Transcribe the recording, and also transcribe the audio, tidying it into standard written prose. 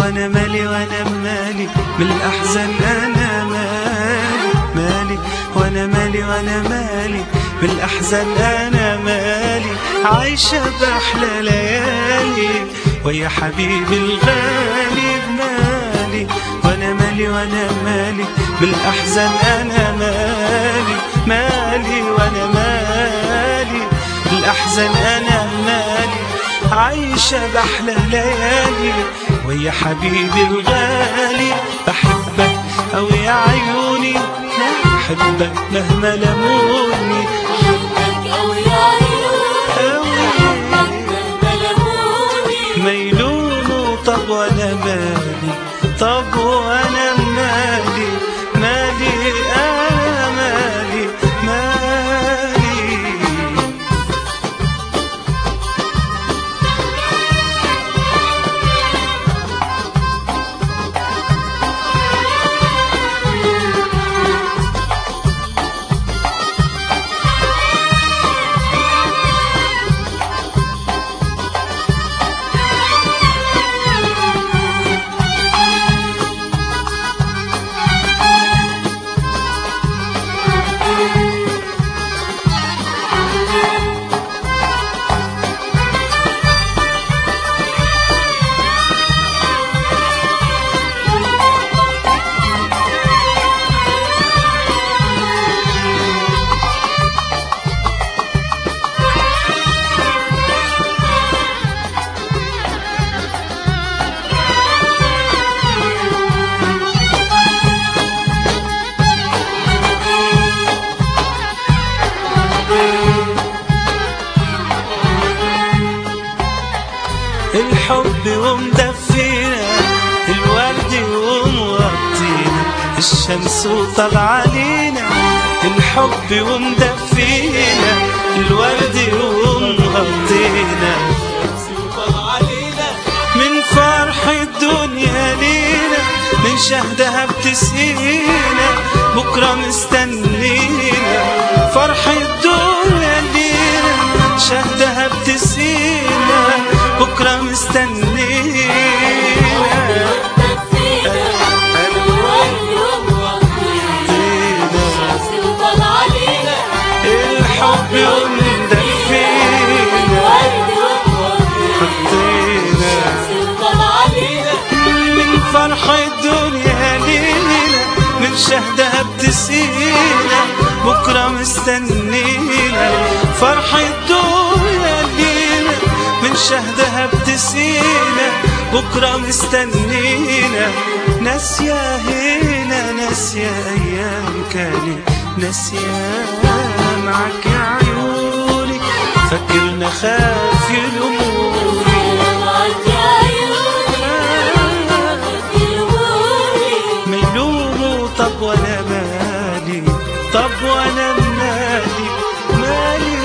وانا مالي وانا مالي بالاحزان انا مالي مالي وانا مالي وانا مالي بالاحزان انا مالي عايشه باحلى ليالي ويا حبيبي الغالي بمالي وانا مالي وانا مالي بالاحزان انا مالي مالي وانا مالي بالاحزان انا مالي عايشه باحلى ليالي ويا حبيبي الغالي بحبك أو يا عيوني بحبك مهما لموني بحبك أو يا عيوني بحبك مهما لموني ما يلوموا طب وانا مالي طب وانا مالي مالي انا مالي مالي الحب ومدفينا الورد ومغطينا الشمس وطلع علينا الحب ومدفينا الورد ومغطينا من فرح الدنيا لينا من شهدها بتسقينا بكرة مستنينا فرح الدنيا لينا شهدها بتسقينا بكرة مستنينا الحب ومدفينا من فرح الدنيا لينا من شهدها بتسقينا بكرة مستنينا فرح الدنيا لينا من شهدها بتسقينا بكرة مستنينا ناسية هنا ناسية أيام كانت ناسية معك يا عيوني فكرنا خاف يلوموني ما يلوموا طب وانا مالي طب وانا مالي مالي